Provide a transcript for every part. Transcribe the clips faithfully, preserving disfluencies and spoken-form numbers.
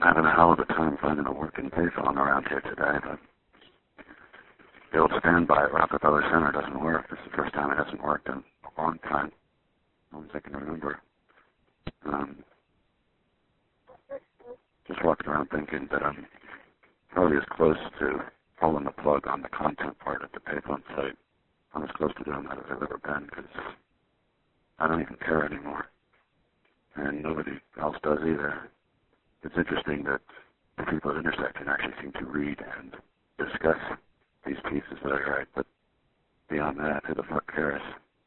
having a hell of a time finding a working payphone around here today, but the old standby at Rockefeller Center doesn't work. This is the first time it hasn't worked in a long time. As long as I can remember. Um, just walking around thinking that I'm probably as close to pulling the plug on the content part of the payphone site. I'm as close to doing that as I've ever been because I don't even care anymore. And nobody else does either. It's interesting that the people at Intersection actually seem to read and discuss these pieces that I write, but beyond that, who the fuck cares?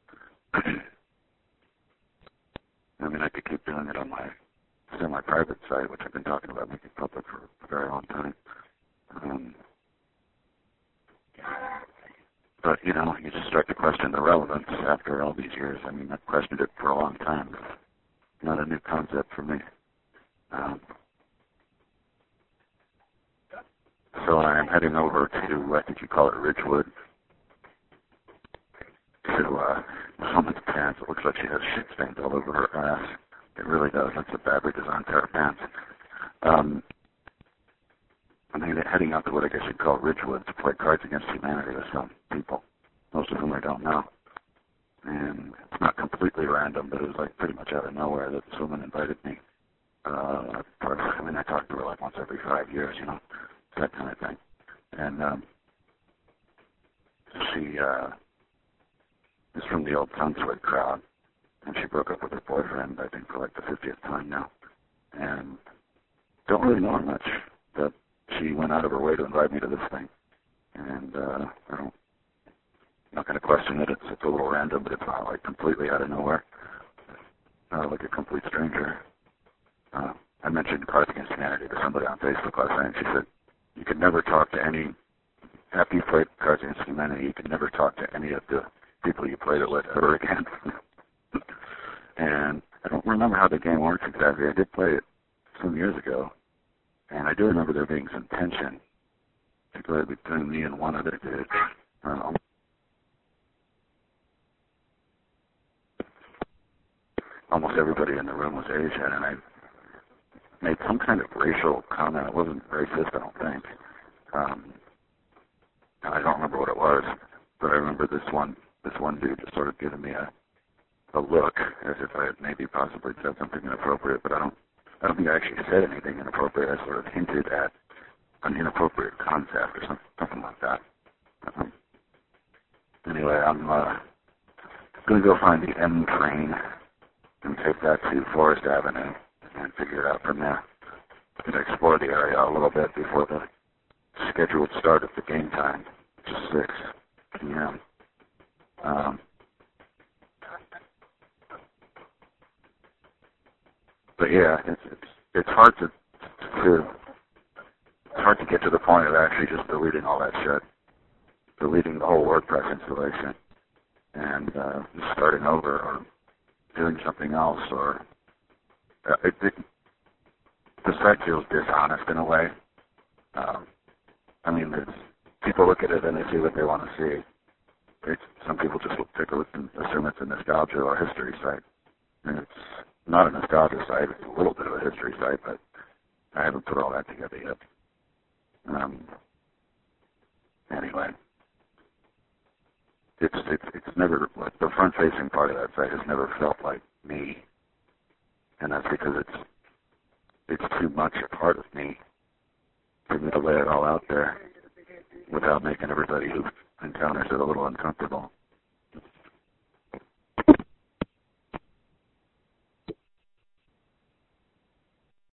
I mean, I could keep doing it on my semi-private site, which I've been talking about making public for a very long time. Um, but, you know, you just start to question the relevance after all these years. I mean, I've questioned it for a long time. It's not a new concept for me. Um, so I'm heading over to, I think you call it Ridgewood, to uh, a woman's pants. It looks like she has shit stains all over her ass. It really does. That's a badly designed pair of pants. Um, I'm heading out to what I guess you'd call Ridgewood to play Cards Against Humanity with some people, most of whom I don't know. And it's not completely random, but it was like pretty much out of nowhere that this woman invited me. Uh, I mean, I talk to her like once every five years, you know, that kind of thing. And um, she uh, is from the old Sunswood crowd, and she broke up with her boyfriend, I think, for like the fiftieth time now. And don't really know her much, but she went out of her way to invite me to this thing. And uh, I don't, I'm not going to question it. It's, it's a little random, but it's not like completely out of nowhere. Uh, like a complete stranger. Uh, I mentioned Cards Against Humanity to somebody on Facebook last night, and she said, you could never talk to any, after you played Cards Against Humanity, you could never talk to any of the people you played it with ever again. And I don't remember how the game works exactly. I did play it some years ago, and I do remember there being some tension, particularly between me and one other dude. Um, almost everybody in the room was Asian, and I made some kind of racial comment. It wasn't racist, I don't think. Um, and I don't remember what it was, but I remember this one this one dude just sort of giving me a, a look as if I had maybe possibly said something inappropriate, but I don't I don't think I actually said anything inappropriate. I sort of hinted at an inappropriate concept or something, something like that. Um, anyway, I'm uh, going to go find the M train and take that to Forest Avenue and figure it out from there. I'm going to explore the area a little bit before the scheduled start of the game time, which is six p.m. Um, but yeah, it's, it's it's hard to to it's hard to get to the point of actually just deleting all that shit, deleting the whole WordPress installation, and uh, just starting over or doing something else. Or uh, it, it, the site feels dishonest in a way. Um, I mean, it's, people look at it and they see what they want to see. It's, some people just take a look and assume it's a nostalgia or a history site. And it's not a nostalgia site. It's a little bit of a history site, but I haven't put all that together yet. Um, anyway, it's, it's it's never, like, the front-facing part of that site has never felt like me, and that's because it's it's too much a part of me for me to lay it all out there without making everybody who encounters it a little uncomfortable.